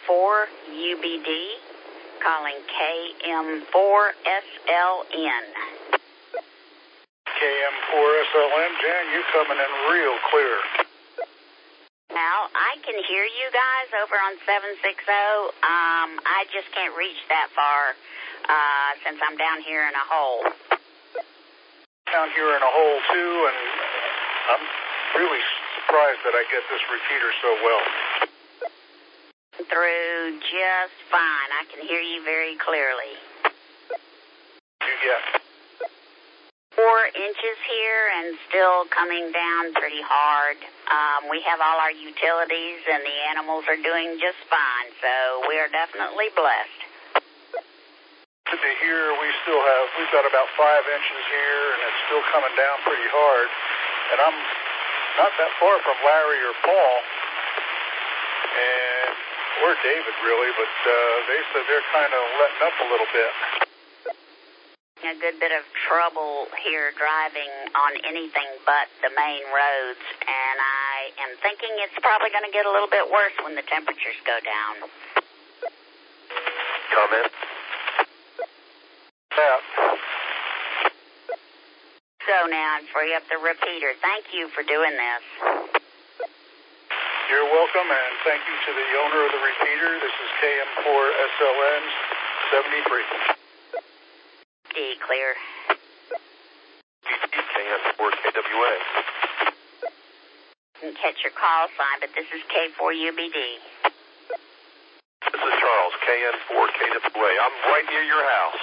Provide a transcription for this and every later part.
K4UBD, calling KM4SLN. KM4SLN, Jan, you coming in real clear. Now, I can hear you guys over on 760. I just can't reach that far since I'm down here in a hole. Down here in a hole, too, and I'm really surprised that I get this repeater so well. Through just fine. I can hear you very clearly. You get 4 inches here and still coming down pretty hard. We have all our utilities and the animals are doing just fine, so we are definitely blessed. Good to hear. We've got about 5 inches here, and it's still coming down pretty hard. And I'm not that far from Larry or Paul, or David, really, but they said they're kind of letting up a little bit. A good bit of trouble here driving on anything but the main roads, and I am thinking it's probably going to get a little bit worse when the temperatures go down. Comment? Yeah. So now I'm free up the repeater. Thank you for doing this. You're welcome, and thank you to the owner of the repeater. This is KM4SLN 73. Clear. KM4KWA. Didn't catch your call sign, but this is K4UBD. This is Charles, KN4KWA. I'm right near your house.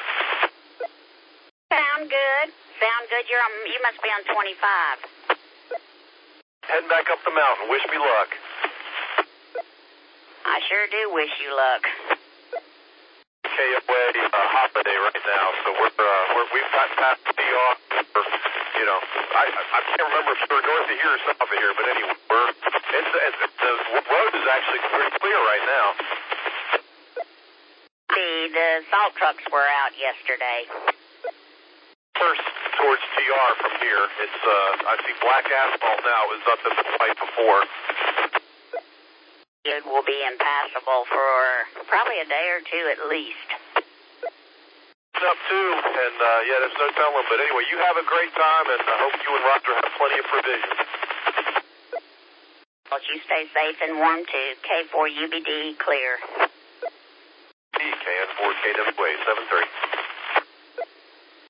Sound good. You must be on 25. Heading back up the mountain. Wish me luck. I sure do wish you luck. KWA holiday right now, so we've got past the I can't remember if we're north of here or south of here, but anyway, the road is actually pretty clear right now. The salt trucks were out yesterday. First towards TR from here, it's I see black asphalt now. It was up in the fight before. It will be impassable for probably a day or two at least. Up too, and there's no telling. But anyway, you have a great time, and I hope you and Roger have plenty of provisions. Well, you stay safe and warm too. K4UBD clear. KN4KWA 73.